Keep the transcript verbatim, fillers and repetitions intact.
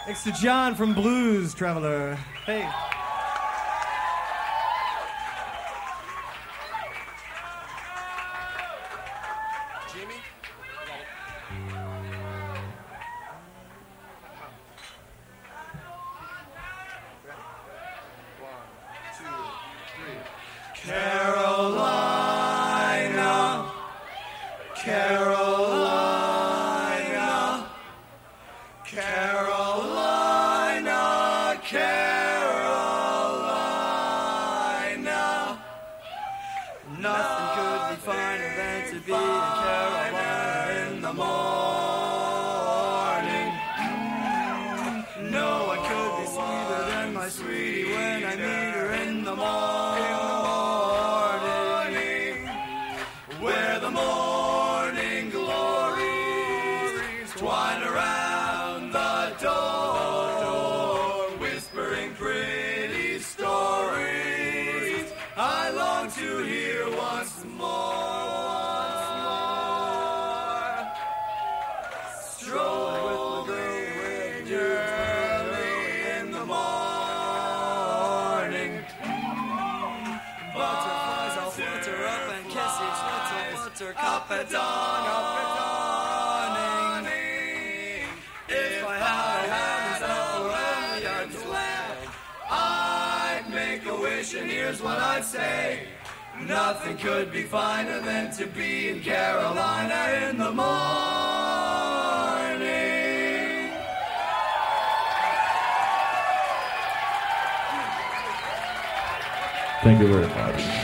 Next to John from Blues Traveler. Hey. Jimmy? Carolina, Carolina, Carolina, Carolina. Nothing could be finer than to be in Carolina in the morning. No one could be sweeter than my sweetie when I meet her in the morning. Where the morning glories twine around the door, whispering pretty stories I long to hear once more, once more. Strolling with my girl early in the morning. Butterflies all flutter up and kiss each little flutter cup at dawn, up at dawning. If I had a heavens up around the earth's land, I'd make a wish and here's what I'd say. Nothing could be finer than to be in Carolina in the morning. Thank you very much.